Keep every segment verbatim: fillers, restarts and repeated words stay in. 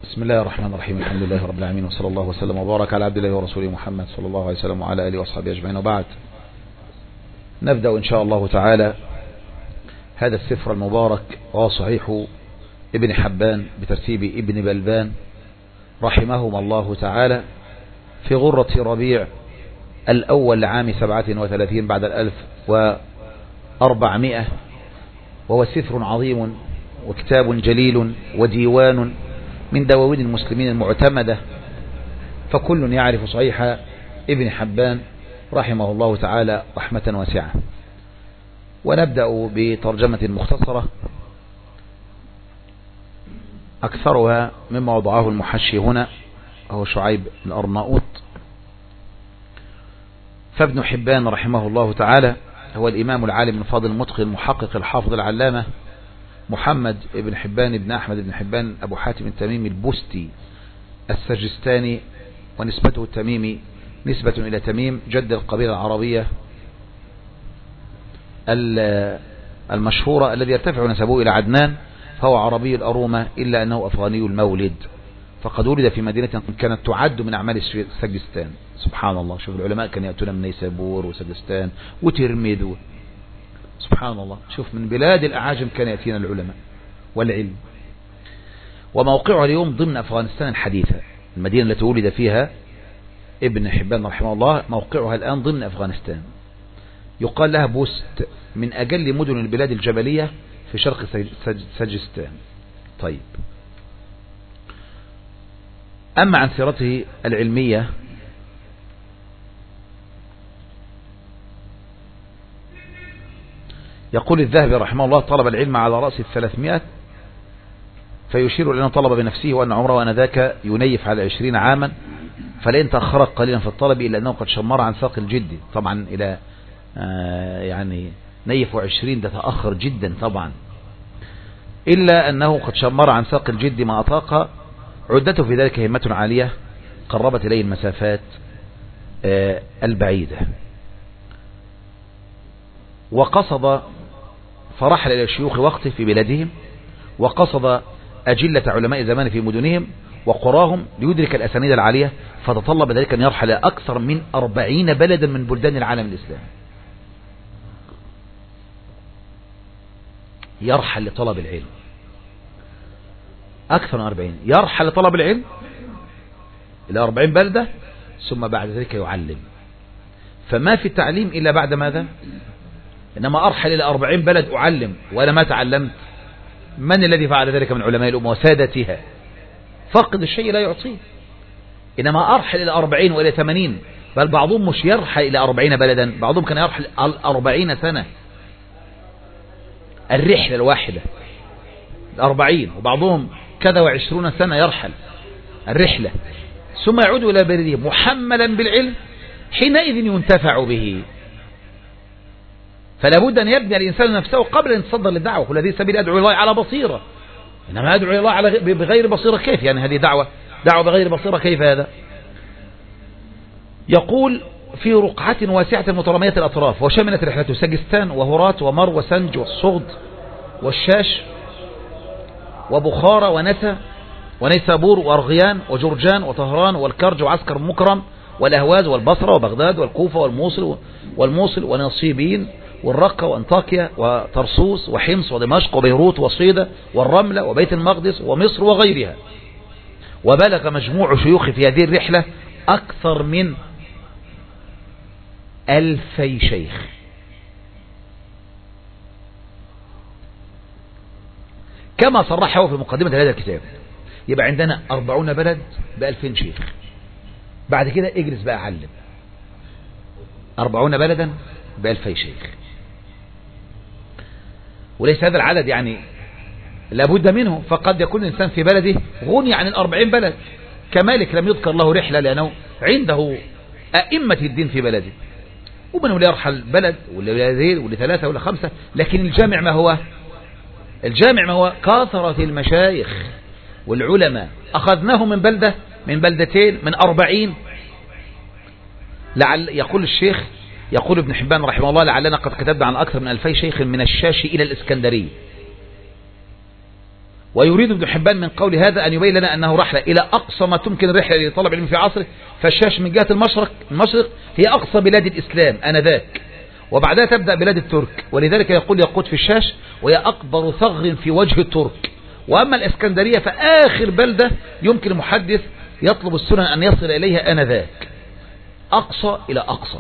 بسم الله الرحمن الرحيم. الحمد لله رب العالمين، وصلى الله وسلم وبارك على عبد الله ورسوله محمد صلى الله عليه وسلم وعلى آله وأصحابه أجمعين، وبعد. نبدأ إن شاء الله تعالى هذا السفر المبارك وهو صحيح ابن حبان بترتيب ابن بلبان رحمهما الله تعالى في غرة ربيع الأول لعام سبعة وثلاثين بعد الألف وأربعمائة، وهو سفر عظيم وكتاب جليل وديوان من دواوين المسلمين المعتمدة، فكل يعرف صحيح ابن حبان رحمه الله تعالى رحمة واسعة. ونبدأ بترجمة مختصرة أكثرها مما وضعه المحشي هنا هو شعيب الأرناؤوط. فابن حبان رحمه الله تعالى هو الإمام العالم الفاضل المتقن المحقق الحافظ العلامة محمد بن حبان بن أحمد بن حبان أبو حاتم التميمي البستي السجستاني، ونسبته التميمي نسبة إلى تميم جد القبيلة العربية المشهورة الذي يرتفع نسبه إلى عدنان، فهو عربي الأرومة إلا أنه أفغاني المولد، فقد ولد في مدينة كانت تعد من أعمال سجستان. سبحان الله، شوف العلماء كانوا يأتون من نيسابور وسجستان وترمذ، سبحان الله، شوف من بلاد الأعاجم كان يأتينا العلماء والعلم. وموقعها اليوم ضمن أفغانستان الحديثة، المدينة التي ولد فيها ابن حبان رحمه الله موقعها الآن ضمن أفغانستان، يقال لها بوست، من أجل مدن البلاد الجبلية في شرق سجستان. طيب، أما عن سيرته العلمية يقول الذهبي رحمه الله: طلب العلم على رأس الثلاثمائة، فيشير لأنه طلب بنفسه وأن عمره وأنذاك ينيف على عشرين عاما، فلئن تأخرت قليلا في الطلب إلا أنه قد شمر عن ساق الجد. طبعا إلى آه يعني نيف عشرين ده تأخر جدا طبعا، إلا أنه قد شمر عن ساق الجد ما أطاق، عدته في ذلك همة عالية قربت إليه المسافات آه البعيدة. وقصد فرحل إلى شيوخ وقته في بلادهم، وقصد أجلة علماء زمان في مدنهم وقراهم ليدرك الأسانيد العالية، فتطلب ذلك أن يرحل أكثر من أربعين بلدا من بلدان العالم الإسلامي، يرحل لطلب العلم أكثر من أربعين، يرحل لطلب العلم إلى أربعين بلدة، ثم بعد ذلك يعلم. فما في التعليم إلا بعد ماذا؟ إنما أرحل إلى أربعين بلد أعلم وأنا ما تعلمت. من الذي فعل ذلك من علماء الأمة وسادتها؟ فقد الشيء لا يعطيه. إنما أرحل إلى أربعين وإلى ثمانين، بل بعضهم مش يرحل إلى أربعين بلدا، بعضهم كان يرحل أربعين سنة، الرحلة الواحدة الأربعين، وبعضهم كذا وعشرون سنة يرحل الرحلة، ثم يعود إلى بلده محملا بالعلم، حينئذ ينتفع به. فلا بد أن يبني الإنسان نفسه قبل أن يتصدر للدعوة. كل هذه سبيل أدعو الله على بصيرة، إنما أدعو الله على بغير بصيرة كيف؟ يعني هذه دعوة دعوة بغير بصيرة كيف هذا؟ يقول: في رقعة واسعة مترامية الأطراف، وشملت رحلته سجستان وهرات ومر وسنج والصغد والشاش وبخارى ونسا ونيسابور وأرغيان وجرجان وطهران والكرج وعسكر مكرم والأهواز والبصرة وبغداد والكوفة والموصل والموصل ونصيبين والرقة وأنطاكيا وطرسوس وحمص ودمشق وبيروت وصيدا والرملة وبيت المقدس ومصر وغيرها. وبلغ مجموع شيوخ في هذه الرحلة أكثر من ألفي شيخ. كما صرحه في مقدمة هذا الكتاب. يبقى عندنا أربعون بلد بألفين شيخ. بعد كده اجلس بقى علم. أربعون بلدا بألفي شيخ، وليس هذا العدد يعني لابد منه، فقد يكون الإنسان في بلده غني عن الأربعين بلد. كمالك لم يذكر له رحلة لأنه عنده أئمة الدين في بلده، ومنه لا يرحل بلد ولا بلدين ولا ثلاثة ولا خمسة، لكن الجامع ما هو؟ الجامع ما هو كثرة المشايخ والعلماء، أخذناه من بلدة من بلدتين من أربعين. لعل يقول الشيخ يقول ابن حبان رحمه الله: لعلنا قد كتبنا عن أكثر من ألفي شيخ من الشاشي إلى الإسكندرية، ويريد ابن حبان من قول هذا أن يبين لنا أنه رحلة إلى أقصى ما تمكن الرحلة لطلب العلم في عصره، فالشاش من جهة المشرق المشرق هي أقصى بلاد الإسلام آنذاك، وبعدها تبدأ بلاد الترك، ولذلك يقول يقود في الشاش وهي أكبر ثغر في وجه الترك. وأما الإسكندرية فآخر بلدة يمكن المحدث يطلب السنن أن يصل إليها آنذاك، أقصى إلى أقصى.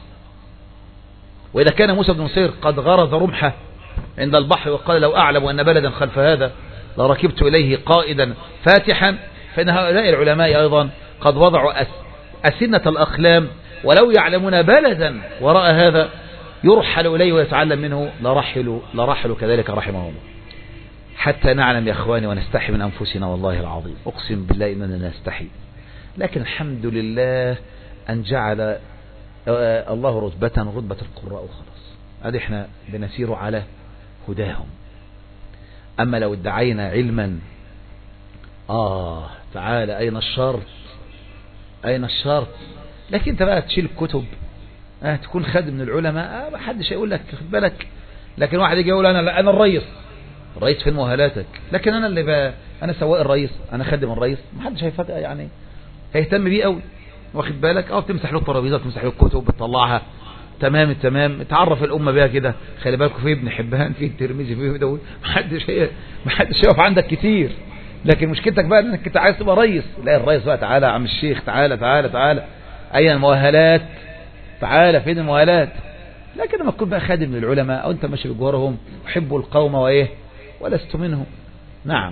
وإذا كان موسى بن نصير قد غرز رمحه عند البحر وقال لو أعلم أن بلدا خلف هذا لركبت إليه قائدا فاتحا، فإن هؤلاء العلماء أيضا قد وضعوا أسنة الأقلام، ولو يعلمون بلدا وراء هذا يرحل إليه ويتعلم منه لرحلوا لرحلوا كذلك رحمه الله. حتى نعلم يا أخواني ونستحي من أنفسنا، والله العظيم أقسم بالله إننا نستحي، لكن الحمد لله أن جعل الله رتبة رتبة القراء وخلاص، هذه احنا بنسير على هداهم. أما لو ادعينا علما آه تعالى أين الشرط أين الشرط، لكن انت بقى تشيل الكتب آه تكون خادم من العلماء، آه ما حدش هيقول لك خد بالك. لكن واحد يجي يقول أنا أنا الرئيس الرئيس فين مؤهلاتك، لكن أنا اللي بقى أنا سواق الرئيس أنا خادم الرئيس، ما حدش هيفاجئ يعني هيهتم بيه قوي، واخد بالك. اه بتمسح له الترابيزه بتمسح له الكتب بتطلعها تمام التمام، تعرف الامه بيها كده. خلي بالكم في ابن حبان في الترمذي في داوود، ما حدش هي ما حدش يقف عندك كتير، لكن مشكلتك بقى انك انت عايز تبقى رئيس. لا الرئيس بقى تعالى يا عم الشيخ تعالى تعالى تعالى اين المؤهلات، تعالى فين المؤهلات. لكن لما تكون بقى خادم للعلماء او انت ماشي بجوارهم حبوا القوم وايه ولست منهم. نعم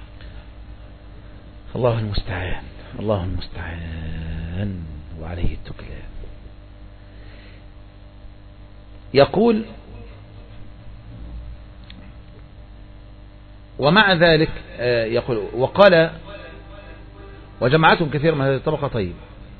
الله المستعان الله المستعان وعليه التكلان. يقول ومع ذلك يقول وقال وجماعتهم كثير من هذه الطبقة. طيب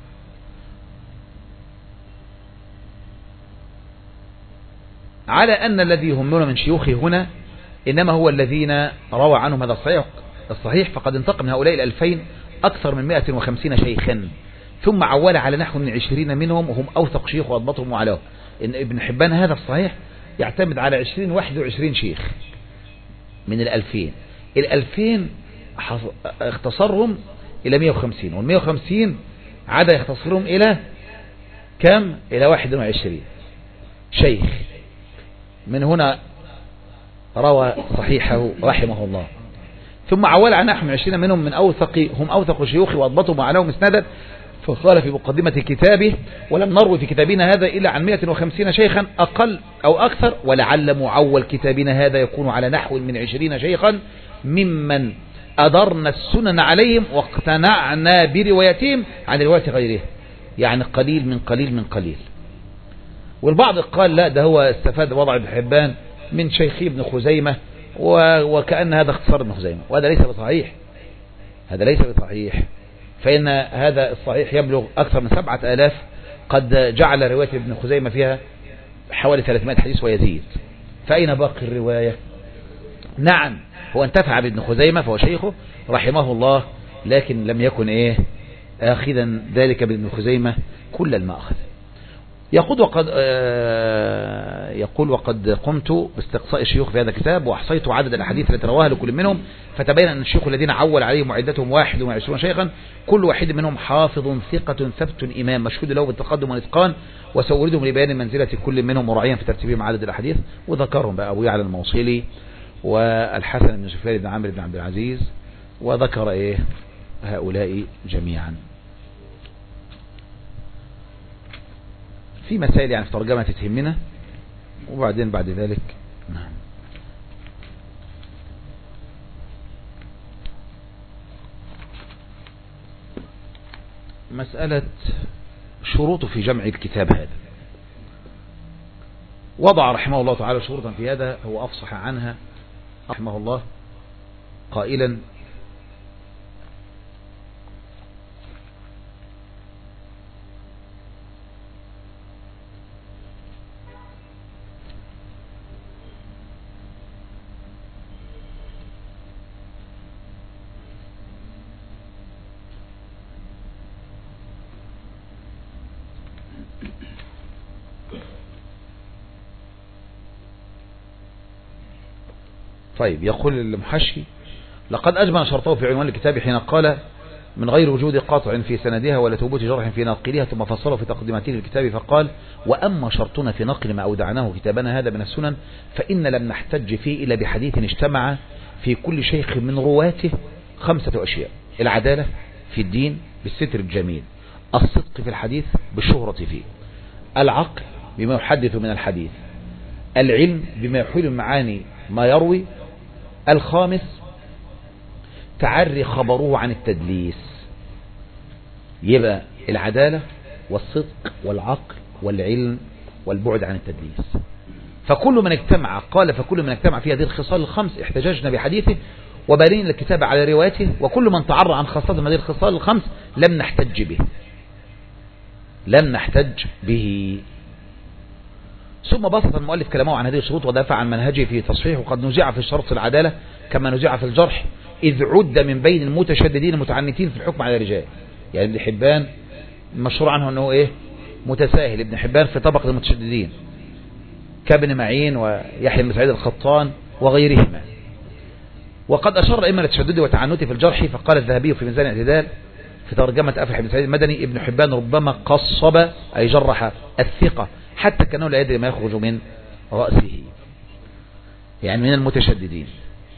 على أن الذي يهمون من شيوخه هنا إنما هو الذين روى عنهم هذا الصحيح الصحيح فقد انتقى من هؤلاء الألفين أكثر من مئة وخمسين شيخا، ثم عول على نحو من عشرين منهم وهم أوثق شيخ وأضبطهم وعلاه. إن ابن حبان هذا الصحيح يعتمد على عشرين واحد وعشرين شيخ من الألفين. الألفين اختصرهم إلى مئة وخمسين، والمئة وخمسين عدا يختصرهم إلى كم؟ إلى واحد وعشرين شيخ. من هنا روى صحيحه رحمه الله. ثم عول عن نحو من عشرين منهم من أوثق هم أوثق شيوخ وأضبطهم وعلاهم مسندا، فقال في مقدمة كتابه ولم نروي في كتابنا هذا إلا عن مئة وخمسين شيخا أقل أو أكثر، ولعل معول كتابنا هذا يكون على نحو من عشرين شيخا ممن أدرنا السنن عليهم واقتنعنا بروايتهم عن رواية غيره، يعني قليل من قليل من قليل. والبعض قال لا ده هو استفاد وضع ابن حبان من شيخي ابن خزيمة وكأن هذا اختصار ابن خزيمة، وهذا ليس بصحيح هذا ليس بصحيح فإن هذا الصحيح يبلغ أكثر من سبعة آلاف، قد جعل رواية ابن خزيمة فيها حوالي ثلاثمائة حديث ويزيد، فأين باقي الرواية؟ نعم هو انتفع بابن خزيمة فهو شيخه رحمه الله، لكن لم يكن ايه آخذا ذلك بابن خزيمة كل ما أخذ. يقول وقد آه يقول وقد قمت باستقصاء الشيوخ في هذا الكتاب وأحصيت عدد الأحاديث التي رواها لكل منهم، فتبين أن الشيوخ الذين عول عليهم وعدتهم واحد وعشرون شيخا كل واحد منهم حافظ ثقة ثبت إمام مشهود له بالتقدم والإتقان، وسوردهم لبيان منزلة كل منهم مراعيا في ترتيبهم عدد الأحاديث. وذكرهم بقى أبو يعلى الموصلي والحسن بن سفيان بن عمرو بن عبد العزيز، وذكر إيه هؤلاء جميعا. في مسائل يعني في ترجمة تتهمنا وبعدين بعد ذلك نعم. مسألة شروط في جمع الكتاب هذا، وضع رحمه الله تعالى شروطا في هذا هو أفصح عنها رحمه الله قائلا طيب. يقول المحشي لقد أجمع شرطه في عنوان الكتاب حين قال من غير وجود قاطع في سندها ولا ثبوت جرح في ناقلها، ثم فصله في تقديماته للكتاب فقال: وأما شرطنا في نقل ما أودعناه كتابنا هذا من السنن فإن لم نحتج فيه إلا بحديث اجتمع في كل شيخ من رواته خمسة أشياء: العدالة في الدين بالستر الجميل، الصدق في الحديث بالشهرة فيه، العقل بما يحدث من الحديث، العلم بما يحيل معاني ما يروي، الخامس تعري خبره عن التدليس. يبقى العدالة والصدق والعقل والعلم والبعد عن التدليس. فكل من اجتمع قال فكل من اجتمع في هذه الخصال الخمس احتججنا بحديثه وبالين الكتاب على روايته، وكل من تعرى عن خاصة هذه الخصال الخمس لم نحتج به لم نحتج به ثم بسط المؤلف كلامه عن هذه الشروط ودافع عن منهجه في تصحيح. وقد نزع في شرط العدالة كما نزع في الجرح، إذ عد من بين المتشددين المتعنتين في الحكم على الرجال. يعني ابن حبان مشهور عنه أنه إيه؟ متساهل. ابن حبان في طبقة المتشددين كابن معين ويحيى بن سعيد القطان وغيرهما. وقد أشار أئمة التشدد وتعنته في الجرح، فقال الذهبي في ميزان الاعتدال في ترجمة أفلح بن سعيد المدني: ابن حبان ربما قصب أي جرح الثقة حتى كأنه لا يدري ما يخرج من رأسه، يعني من المتشددين.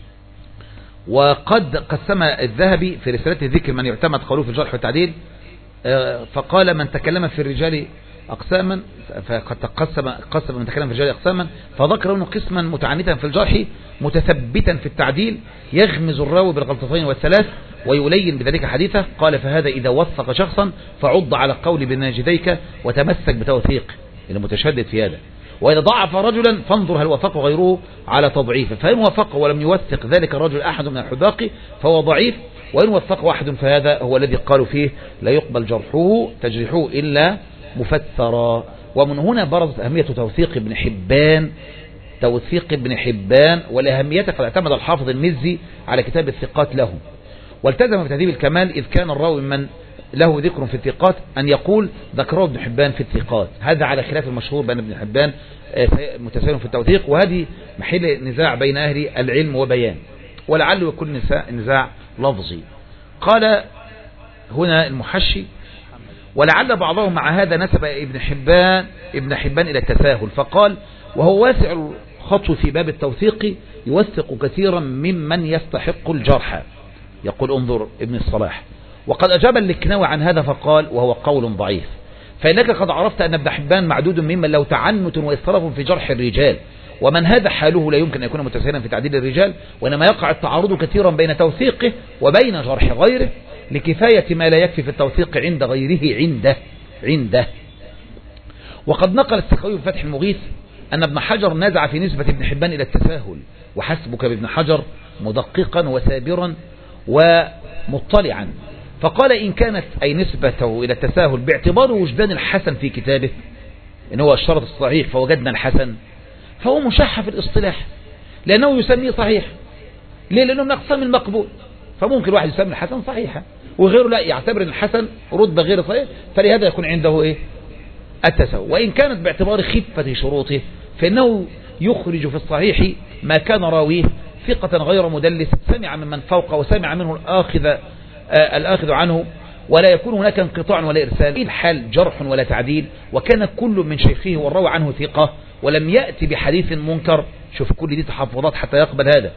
وقد قسم الذهبي في رسالته ذكر من يعتمد قوله في الجرح والتعديل، فقال: من تكلم في الرجال أقساما، فقد قسم قسم من تكلم في الرجال أقساما، فذكر أنه قسما متعنتا في الجرح متثبتا في التعديل يغمز الراوي بالغلطتين والثلاث ويلين بذلك حديثه. قال: فهذا إذا وثق شخصا فعض على قول بناجديك وتمسك بتوثيق المتشدد في هذا، وإذا ضعف رجلا فانظر هل وثقه غيره على تضعيفه، فإن وثقه ولم يوثق ذلك الرجل أحد من الحذاق فهو ضعيف، وإن وثقه أحد فهذا هو الذي قالوا فيه لا يقبل جرحه تجريحه إلا مفسرا. ومن هنا برزت أهمية توثيق ابن حبان توثيق ابن حبان ولأهميته قد اعتمد الحافظ المزي على كتاب الثقات له، والتزم بتهذيب الكمال إذ كان الراوي من له ذكر في الثقات أن يقول ذكره ابن حبان في الثقات. هذا على خلاف المشهور بأن ابن حبان متساهل في التوثيق، وهذه محل نزاع بين أهل العلم وبيان، ولعله يكون نزاع لفظي. قال هنا المحشي: ولعل بعضهم مع هذا نسب ابن حبان ابن حبان إلى التساهل، فقال: وهو واسع الخطو في باب التوثيق يوثق كثيرا ممن يستحق الجرح. يقول انظر ابن الصلاح. وقد أجاب اللكناوي عن هذا فقال: وهو قول ضعيف، فإنك قد عرفت أن ابن حبان معدود ممن له تعنت وإسراف في جرح الرجال، ومن هذا حاله لا يمكن أن يكون متساهلا في تعديل الرجال، وإنما يقع التعارض كثيرا بين توثيقه وبين جرح غيره لكفاية ما لا يكفي في التوثيق عند غيره عنده عنده وقد نقل السخاوي في فتح المغيث أن ابن حجر نزع في نسبة ابن حبان إلى التساهل، وحسبك بابن حجر مدققا وسابرا ومطلعا، فقال: إن كانت أي نسبته إلى التساهل باعتبار وجدان الحسن في كتابه إن هو الشرط الصحيح فوجدنا الحسن، فهو مشح في الاصطلاح لأنه يسميه صحيح. ليه؟ لأنه من أقسام المقبول، فممكن واحد يسمي الحسن صحيحا وغيره لا يعتبر الحسن رتبة غير صحيح، فلهذا يكون عنده إيه؟ التساهل. وإن كانت باعتبار خفة شروطه فإنه يخرج في الصحيح ما كان راويه ثقة غير مدلس سمع ممن فوقه وسمع منه الآخذ آه الآخذ عنه، ولا يكون هناك انقطاع ولا إرسال، الحال جرح ولا تعديل، وكان كل من شيخه والروى عنه ثقة ولم يأتي بحديث منكر. شوف كل دي تحفظات حتى يقبل هذا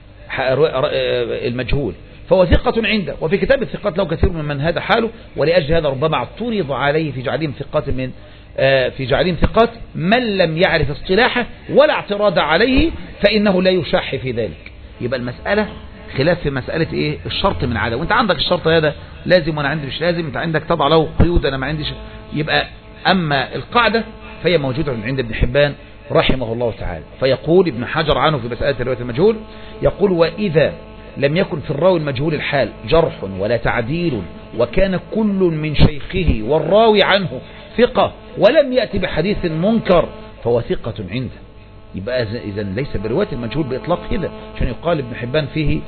المجهول، فهو ثقة عنده. وفي كتاب الثقات له كثير من هذا حاله، ولأجل هذا ربما اعترض عليه في جعلهم ثقات من في جعلهم ثقات من لم يعرف اصطلاحه، ولا اعتراض عليه فإنه لا يشح في ذلك. يبقى المسألة خلاف في مسألة ايه؟ الشرط من عدم، وانت عندك الشرط هذا لازم وانا عندي مش لازم، انت عندك تضع له قيود انا ما عنديش. يبقى اما القاعدة فهي موجودة عند ابن حبان رحمه الله تعالى. فيقول ابن حجر عنه في مسألة رواية المجهول، يقول: وإذا لم يكن في الراوي المجهول الحال جرح ولا تعديل، وكان كل من شيخه والراوي عنه ثقة ولم يأتي بحديث منكر فهو ثقة عنده. يبقى إذا ليس برواية المجهول بإطلاق كده عشان يقال ابن حبان فيه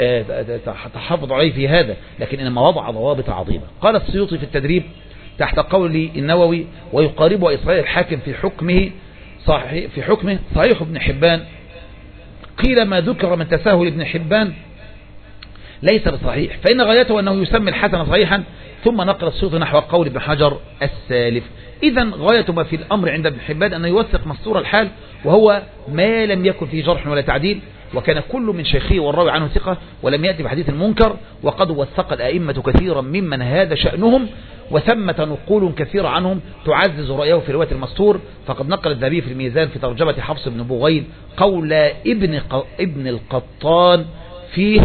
تحافظ عليه في هذا، لكن إنما وضع ضوابط عظيمة. قال السيوطي في التدريب تحت قول النووي: ويقاربه إسرائيل الحاكم في حكمه صحيح في حكمه صحيح ابن حبان. قيل: ما ذكر من تساهل ابن حبان ليس بصحيح، فإن غايته أنه يسمي الحسن صحيحا ثم نقل الصوت نحو قول ابن حجر السالف. إذن غاية ما في الأمر عند ابن حبان أن يوثق مستور الحال، وهو ما لم يكن فيه جرح ولا تعديل، وكان كل من شيخه والراوي عنه ثقة ولم يأتي بحديث المنكر. وقد وثق الأئمة كثيرا ممن هذا شأنهم، وثمة نقول كثيرة عنهم تعزز رأيه في رواية المستور. فقد نقل الذهبي في الميزان في ترجمة حفص بن بوغيل قول ابن ابن القطان فيه: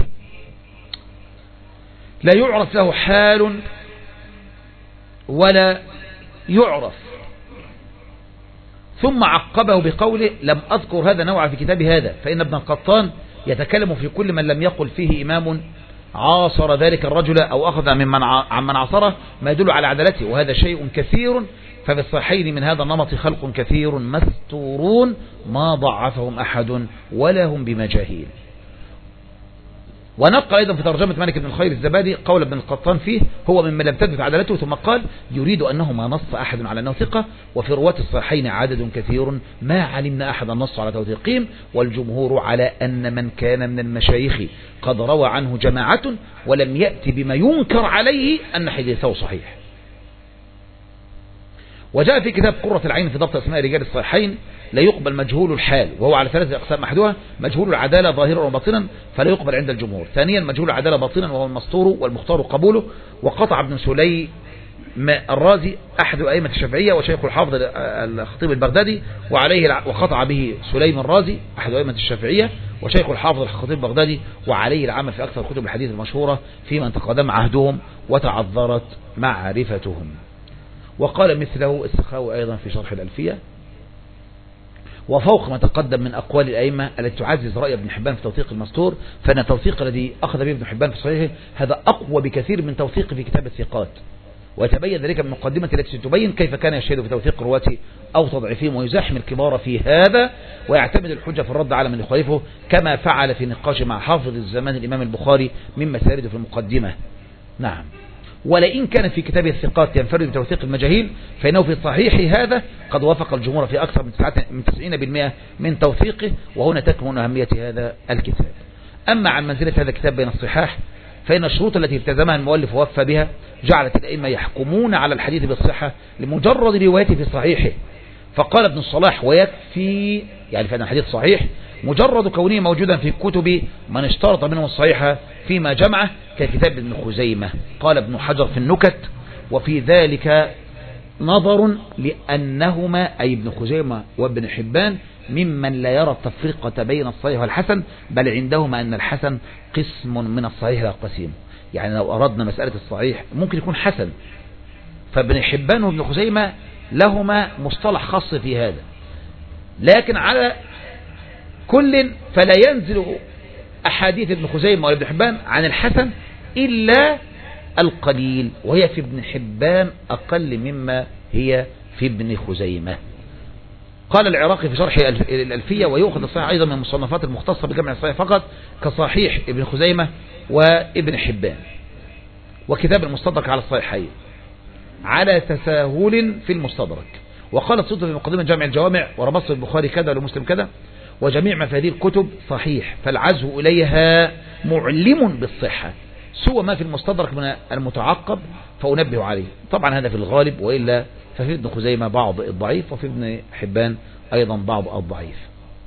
لا يعرف له حال ولا يعرف. ثم عقبه بقوله: لم أذكر هذا نوعا في كتاب هذا، فإن ابن القطان يتكلم في كل من لم يقل فيه إمام عاصر ذلك الرجل أو أخذ ممن عمن عاصره ما يدل على عدالته، وهذا شيء كثير. ففي الصحيحين من هذا النمط خلق كثير مستورون ما ضعفهم أحد ولا هم بمجاهيل. ونقل أيضا في ترجمة مالك بن الخير الزبادي قول ابن القطان فيه: هو ممن لم تثبت عدالته، ثم قال: يريد أنه ما نص أحد على أنه ثقة، وفي رواة الصحيحين عدد كثير ما علمنا أحدا نص على توثيقهم، والجمهور على أن من كان من المشايخ قد روى عنه جماعة ولم يأتي بما ينكر عليه أن حديثه صحيح. وجاء في كتاب قرة العين في ضبط أسماء رجال الصحيحين: لا يقبل مجهول الحال، وهو على ثلاثة أقسام: أحدها مجهول العدالة ظاهرا وباطنا فلا يقبل عند الجمهور، ثانيا مجهول العدالة باطنا وهو المستور والمختار قبوله. وقطع ابن سليم الرازي أحد أئمة الشافعية وشيخ الحافظ الخطيب البغدادي وعليه، وقطع به سليم الرازي أحد أئمة الشافعية وشيخ الحافظ الخطيب البغدادي، وعليه العمل في أكثر كتب الحديث المشهورة في من تقدم عهدهم وتعذرت معرفتهم. وقال مثله السخاوي أيضا في شرح الألفية: وفوق ما تقدم من أقوال الأئمة التي تعزز رأي ابن حبان في توثيق المستور، فإن التوثيق الذي أخذ به ابن حبان في صحيحه هذا أقوى بكثير من توثيق في كتاب الثقات. ويتبين ذلك من المقدمة التي تبين كيف كان يشهد في توثيق رواته أو تضعيفهم، ويزاحم الكبار في هذا، ويعتمد الحجة في الرد على من يخالفه، كما فعل في نقاش مع حافظ الزمان الإمام البخاري مما سيرد في المقدمة. نعم. ولئن كان في كتاب الثقات ينفرد بتوثيق المجاهيل، فإنه في صحيح هذا قد وافق الجمهور في أكثر من تسعين بالمئة من توثيقه، وهنا تكمن أهمية هذا الكتاب. أما عن منزلة هذا الكتاب بين الصحاح، فإن الشروط التي التزمها المؤلف ووفى بها جعلت الأئمة يحكمون على الحديث بالصحة لمجرد روايته في صحيحه. فقال ابن الصلاح: ويكفي، يعني فإن الحديث صحيح مجرد كونه موجودا في كتب من اشترط منهم الصحيحة فيما جمعه ككتاب ابن خزيمة. قال ابن حجر في النكت: وفي ذلك نظر، لأنهما أي ابن خزيمة وابن حبان ممن لا يرى التفرقة بين الصحيح والحسن، بل عندهما أن الحسن قسم من الصحيح لا قسيم. يعني لو أردنا مسألة الصحيح ممكن يكون حسن، فابن حبان وابن خزيمة لهما مصطلح خاص في هذا، لكن على كل فلا ينزل أحاديث ابن خزيمة وابن حبان عن الحسن إلا القليل، وهي في ابن حبان أقل مما هي في ابن خزيمة. قال العراقي في شرح الألفية: ويؤخذ الصحيح أيضا من المصنفات المختصة بجمع الصحيح فقط، كصحيح ابن خزيمة وابن حبان، وكتاب المستدرك على الصحيحين على تساهل في المستدرك. وقال السيوطي في مقدمة جامع الجوامع: وربص البخاري كذا ولمسلم كذا، وجميع ما في هذه الكتب صحيح، فالعزو إليها معلم بالصحة، سوى ما في المستدرك من المتعقب فأنبه عليه. طبعا هذا في الغالب، وإلا ففي ابن خزيمة بعض الضعيف، وفي ابن حبان أيضا بعض الضعيف.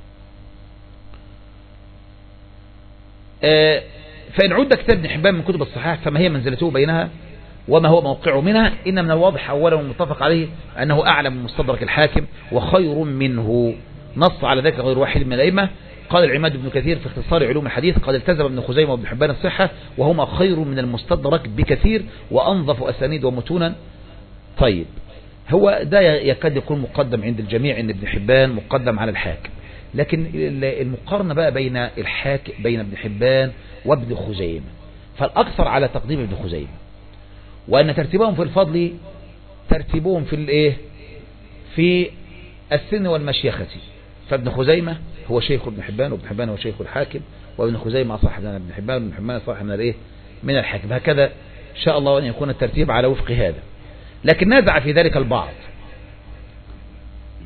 فإن عد كتاب ابن حبان من كتب الصحاح فما هي منزلته بينها وما هو موقعه منها؟ إن من الواضح أولا والمتفق عليه أنه أعلى من مستدرك الحاكم وخير منه، نص على ذلك غير واحد من الأئمة. قال العماد بن كثير في اختصار علوم الحديث: قد التزم ابن خزيمة وابن حبان الصحة، وهما خير من المستدرك بكثير وأنظف أسانيد ومتونا. طيب، هو ده يكاد يكون مقدم عند الجميع ان ابن حبان مقدم على الحاكم، لكن المقارنة بقى بين الحاكم بين ابن حبان وابن خزيمة، فالأكثر على تقديم ابن خزيمة، وأن ترتيبهم في الفضل ترتيبهم في الايه في السن والمشيخة. فابن خزيمة هو شيخ ابن حبان، وابن حبان هو شيخ الحاكم، وابن خزيمة أصح من ابن حبان، وابن حبان أصح من الايه من الحاكم. هكذا إن شاء الله أن يكون الترتيب على وفق هذا، لكن نازع في ذلك البعض.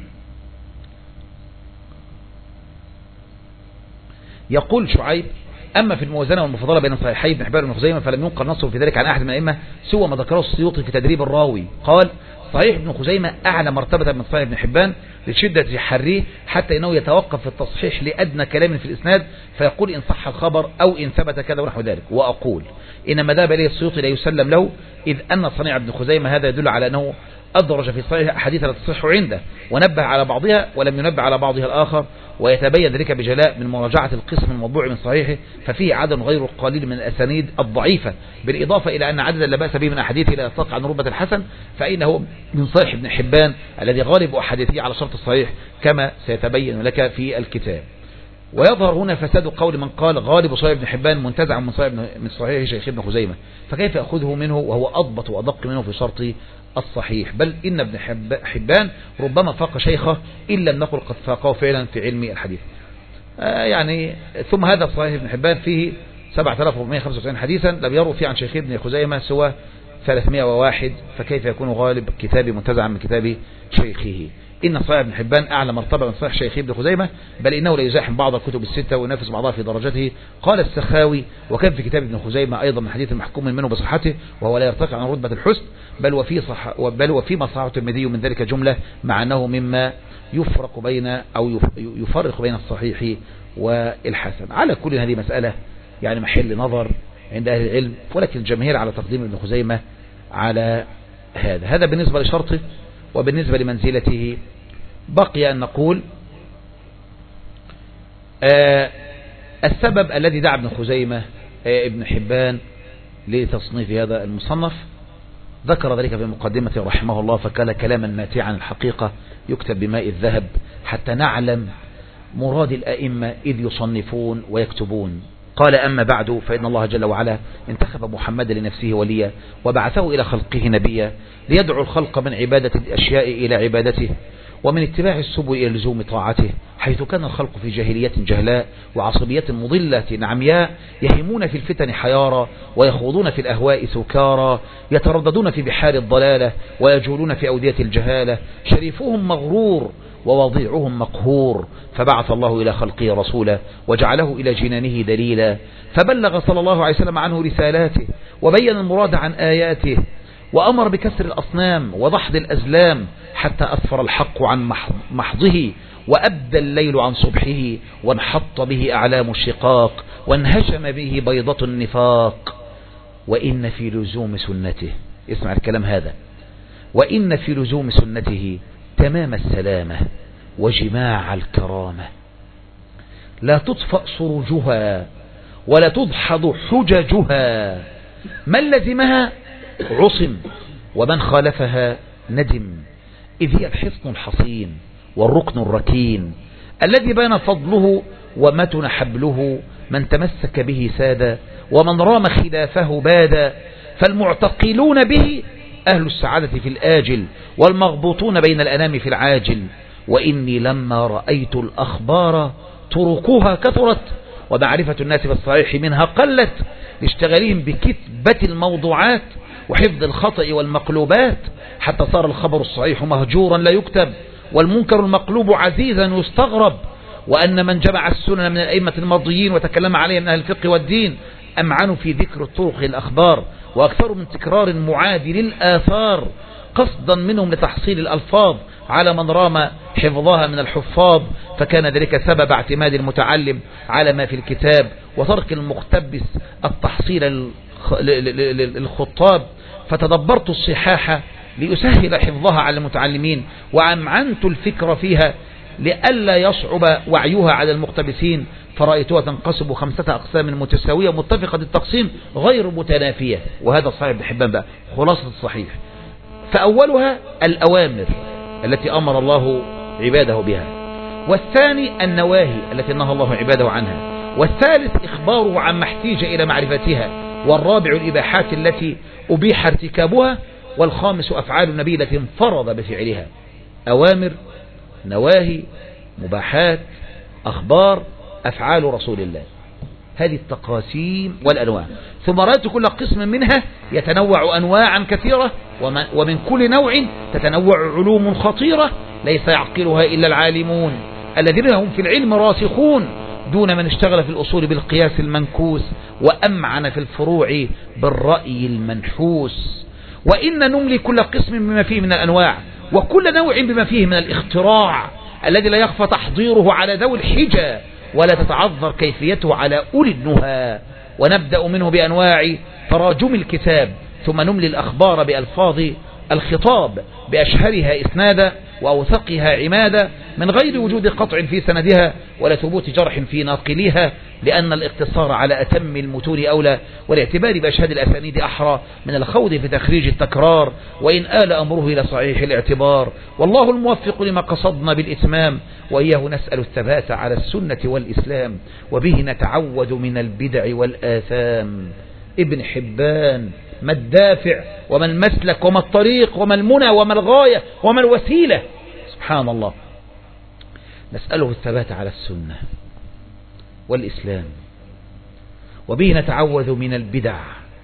يقول شعيب: أما في الموازنة والمفاضلة بين صحيحي ابن حبان وابن خزيمة فلم ينقل نصه في ذلك عن أحد من الأئمة سوى ما ذكره السيوطي في تدريب الراوي. قال صحيح ابن خزيمة أعلى مرتبة من صحيح ابن حبان لشدة حريه، حتى إنه يتوقف في التصحيح لأدنى كلام في الإسناد فيقول إن صح الخبر أو إن ثبت كذا ونحو ذلك. وأقول إنما ذهب إليه السيوطي لا يسلم له، إذ أن صنيع ابن خزيمة هذا يدل على أنه أدرج في صحيح أحاديث لا تصح عنده ونبه على بعضها ولم ينبه على بعضها الآخر، ويتبين ذلك بجلاء من مراجعة القسم الموضوع من صحيحه، ففيه عدد غير قليل من الأسانيد الضعيفة، بالإضافة إلى أن عددا لا بأس به من أحاديثه لا يطلق عن رتبة الحسن، فإنه من صحيح ابن حبان الذي غالب أحاديثه على شرط الصحيح كما سيتبين لك في الكتاب. ويظهر هنا فساد قول من قال غالب صحيح ابن حبان منتزع من صحيح من صحيح شيخ ابن خزيمة، فكيف أخذه منه وهو أضبط وأدق منه في شرط الصحيح؟ بل إن ابن حبان ربما فاق شيخه إن لم نقل قد فاقه فعلا في علم الحديث. آه يعني ثم هذا صحيح ابن حبان فيه سبعة آلاف وأربعمائة وخمسة وتسعين حديثا لم يروا فيه عن شيخ ابن خزيمة سوى ثلاثمائة وواحد، فكيف يكون غالب كتابي منتزعا من كتاب شيخه؟ إن صحيح ابن حبان أعلى مرتبة من صحيح شيخ ابن خزيمة، بل إنه لا يزاحم بعض الكتب الستة وينافس بعضها في درجته. قال السخاوي وكان في كتاب ابن خزيمة أيضا من حديث محكوم منه بصحته وهو لا يرتقي عن رتبة الحسن، بل وفي صح بل وفي مصححه الترمذي من ذلك جملة، مع أنه مما يفرق بين أو يفرق بين الصحيح والحسن. على كل هذه مسألة يعني محل نظر عند أهل العلم، ولكن الجماهير على تقديم ابن خزيمة على هذا. هذا بالنسبة لشرطه. وبالنسبة لمنزلته بقي أن نقول آه السبب الذي دعا ابن خزيمة آه ابن حبان لتصنيف هذا المصنف ذكر ذلك في مقدمته رحمه الله، فكان كلاما ماتعا الحقيقة يكتب بماء الذهب حتى نعلم مراد الأئمة إذ يصنفون ويكتبون. قال أما بعد فإن الله جل وعلا انتخب محمد لنفسه وليا وبعثه إلى خلقه نبيا ليدعو الخلق من عبادة الأشياء إلى عبادته ومن اتباع السبل إلى لزوم طاعته، حيث كان الخلق في جاهلية جهلاء وعصبية مضلة عمياء يهمون في الفتن حيارى ويخوضون في الأهواء سكارى، يترددون في بحار الضلالة ويجولون في أودية الجهالة، شريفهم مغرور ووضيعهم مقهور، فبعث الله إلى خلقه رسولا وجعله إلى جنانه دليلا، فبلغ صلى الله عليه وسلم عنه رسالاته وبين المراد عن آياته، وأمر بكسر الأصنام وضحض الأزلام حتى أسفر الحق عن محضه وأبدى الليل عن صبحه وانحط به أعلام الشقاق وانهشم به بيضة النفاق. وإن في لزوم سنته، اسمع الكلام هذا، وإن في لزوم سنته تمام السلامة وجماع الكرامة، لا تطفأ صروجها ولا تدحض حججها، من لزمها عصم ومن خالفها ندم، إذ هي الحصن الحصين والركن الركين الذي بان فضله ومتن حبله، من تمسك به ساد ومن رام خلافه باد، فالمعتقلون به أهل السعادة في الآجل والمغبوطون بين الأنام في العاجل. وإني لما رأيت الأخبار طرقها كثرت ومعرفة الناس بالصحيح منها قلت، لاشتغالهم بكتبة الموضوعات وحفظ الخطأ والمقلوبات، حتى صار الخبر الصحيح مهجورا لا يكتب والمنكر المقلوب عزيزا يستغرب. وأن من جمع السنن من الأئمة الماضيين وتكلم عليه من أهل الفقه والدين أمعنوا في ذكر الطرق الأخبار وأكثر من تكرار معادي للآثار، قصدا منهم لتحصيل الألفاظ على من رام حفظها من الحفاظ، فكان ذلك سبب اعتماد المتعلم على ما في الكتاب وترك المقتبس التحصيل للخطاب. فتدبرت الصحاح ليسهل حفظها على المتعلمين، وأمعنت الفكر فيها لئلا يصعب وعيها على المقتبسين، فرأيتها تنقسم خمسة أقسام متساوية متفقة التقسيم غير متنافية. وهذا صحيح ابن حبان بقى خلاصة الصحيح. فأولها الأوامر التي أمر الله عباده بها، والثاني النواهي التي نهى الله عباده عنها، والثالث إخباره عما احتيج إلى معرفتها، والرابع الإباحات التي أبيح ارتكابها، والخامس أفعال النبي التي انفرض بفعلها. أوامر، نواهي، مباحات، أخبار، أفعال رسول الله، هذه التقاسيم والأنواع. ثم رأيت كل قسم منها يتنوع أنواعا كثيرة، ومن كل نوع تتنوع علوم خطيرة ليس يعقلها إلا العالمون الذين هم في العلم راسخون، دون من اشتغل في الأصول بالقياس المنكوس وأمعن في الفروع بالرأي المنحوس. وإن نملي كل قسم بما فيه من الأنواع وكل نوع بما فيه من الاختراع الذي لا يخفى تحضيره على ذوي الحجى ولا تتعذر كيفيته على أولي النهى. ونبدأ منه بأنواع تراجم الكتاب ثم نملي الأخبار بألفاظ الخطاب بأشهرها إسنادا وأوثقها عمادا من غير وجود قطع في سندها ولا ثبوت جرح في ناقليها، لأن الاقتصار على أتم المتون أولى، والاعتبار بأشهاد الأسانيد أحرى من الخوض في تخريج التكرار، وإن آل أمره إلى صحيح الاعتبار. والله الموفق لما قصدنا بالإتمام، وإياه نسأل الثبات على السنة والإسلام، وبه نتعود من البدع والآثام. ابن حبان: ما الدافع وما المسلك وما الطريق وما المنى وما الغاية وما الوسيلة. سبحان الله. نسأله الثبات على السنة والإسلام، وبه نتعوذ من البدع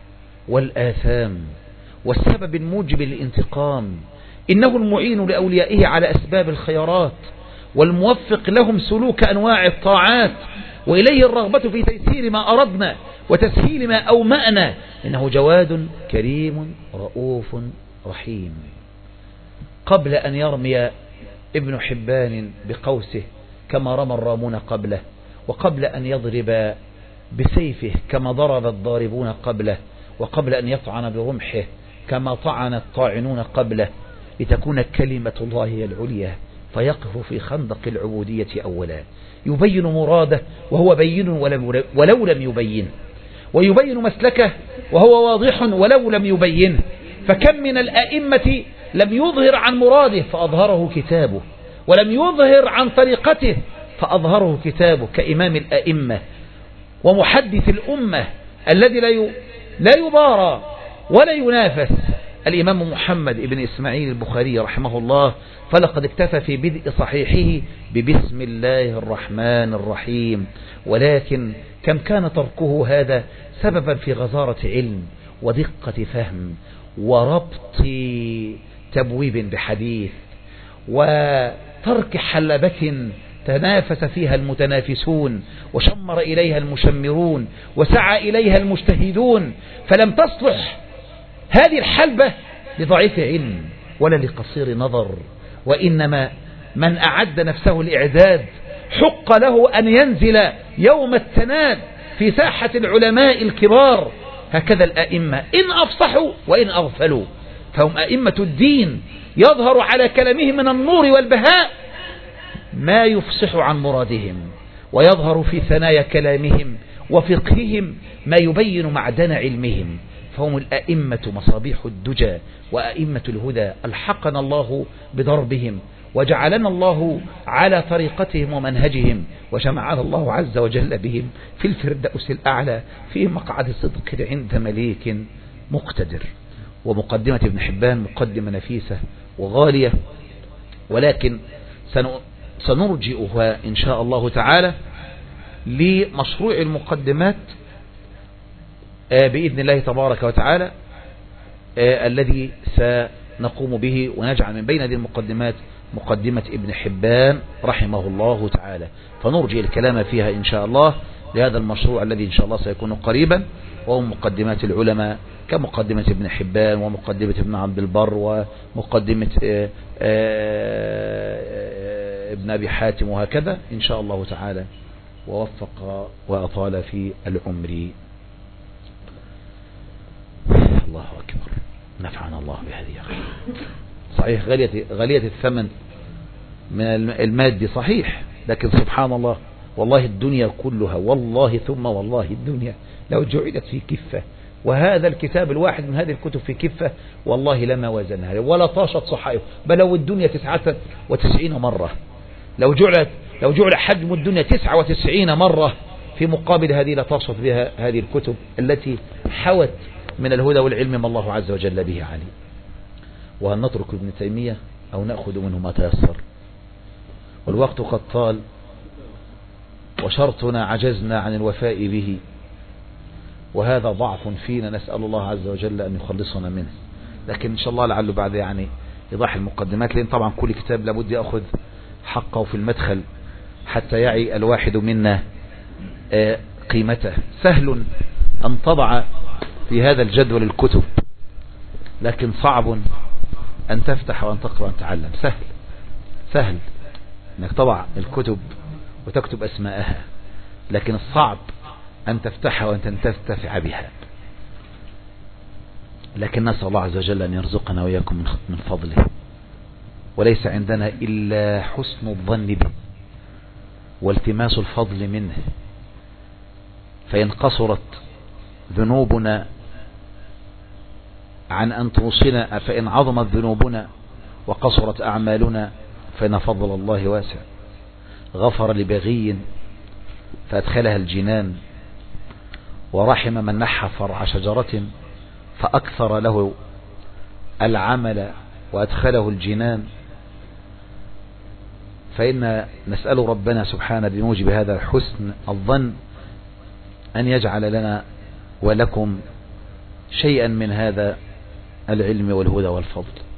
والآثام والسبب الموجب للانتقام. إنه المعين لأوليائه على أسباب الخيرات والموفق لهم سلوك أنواع الطاعات، وإليه الرغبة في تيسير ما أردنا وتسهيل ما أومأنا. إنه جواد كريم رؤوف رحيم. قبل أن يرمي ابن حبان بقوسه كما رمى الرامون قبله، وقبل أن يضرب بسيفه كما ضرب الضاربون قبله، وقبل أن يطعن برمحه كما طعن الطاعنون قبله، لتكون كلمة الله هي العليا، فيقف في خندق العبودية أولا يبين مراده وهو بين ولو لم يبين، ويبين مسلكه وهو واضح ولو لم يبين. فكم من الأئمة لم يظهر عن مراده فأظهره كتابه، ولم يظهر عن طريقته فأظهره كتابه، كإمام الأئمة ومحدث الأمة الذي لا يبارى ولا ينافس، الإمام محمد بن إسماعيل البخاري رحمه الله. فلقد اكتفى في بدء صحيحه ببسم الله الرحمن الرحيم، ولكن كم كان تركه هذا سببا في غزارة علم ودقة فهم وربط تبويب بحديث، وترك حلبة تنافس فيها المتنافسون وشمر إليها المشمرون وسعى إليها المجتهدون، فلم تصلح هذه الحلبة لضعيف علم ولا لقصير نظر، وإنما من أعد نفسه الإعداد حق له أن ينزل يوم التناد في ساحة العلماء الكبار. هكذا الأئمة إن أفصحوا وإن أغفلوا، فهم أئمة الدين يظهر على كلامهم من النور والبهاء ما يفصح عن مرادهم، ويظهر في ثنايا كلامهم وفقههم ما يبين معدن علمهم. فهم الأئمة مصابيح الدجى وأئمة الهدى، ألحقنا الله بضربهم وجعلنا الله على طريقتهم ومنهجهم، وجمعنا الله عز وجل بهم في الفردوس الأعلى في مقعد صدق عند مليك مقتدر. ومقدمة ابن حبان مقدمة نفيسة وغالية، ولكن سنرجئها إن شاء الله تعالى لمشروع المقدمات بإذن الله تبارك وتعالى الذي سنقوم به، ونجعل من بين هذه المقدمات مقدمة ابن حبان رحمه الله تعالى، فنرجئ الكلام فيها إن شاء الله لهذا المشروع الذي إن شاء الله سيكون قريبا، وهو مقدمات العلماء كمقدمة ابن حبان ومقدمة ابن عبد البر ومقدمة ابن أبي حاتم، وهكذا إن شاء الله تعالى، ووفق وأطال في العمر. الله أكبر، نفعنا الله بهذه. صحيح غالية, غالية الثمن من المادي صحيح، لكن سبحان الله والله الدنيا كلها، والله ثم والله الدنيا لو جعلت في كفة، وهذا الكتاب الواحد من هذه الكتب في كفة، والله لما وزنها ولا طاشت صحائف، بل لو الدنيا تسعة وتسعين مرة، لو جعلت لو جعل حجم الدنيا تسعة وتسعين مرة في مقابل هذه لطاشت بها هذه الكتب التي حوت من الهدى والعلم ما الله عز وجل به عليه. وهل نترك ابن تيمية أو نأخذ منه ما تيسر؟ والوقت قد طال وشرطنا عجزنا عن الوفاء به، وهذا ضعف فينا، نسأل الله عز وجل أن يخلصنا منه. لكن إن شاء الله لعله بعد يعني إيضاح المقدمات، لأن طبعا كل كتاب لابد يأخذ حقه في المدخل حتى يعي الواحد منا قيمته. سهل أن تضع في هذا الجدول الكتب، لكن صعب أن تفتح وأن تقرأ وأن تعلم. سهل سهل أنك تضع الكتب وتكتب أسماءها، لكن الصعب أن تفتحها وأن تنتفع بها. لكن نسأل الله عز وجل أن يرزقنا وإياكم من فضله، وليس عندنا إلا حسن الظن به والتماس الفضل منه. فإن قصرت ذنوبنا عن أن توصنا، فإن عظمت ذنوبنا وقصرت أعمالنا، فإن فضل الله واسع. غفر لبغي فأدخلها الجنان، ورحم من نحى فرع شجرة فأكثر له العمل وأدخله الجنان. فإن نسأل ربنا سبحانه بموجب هذا حسن الظن أن يجعل لنا ولكم شيئا من هذا العلم والهدى والفضل.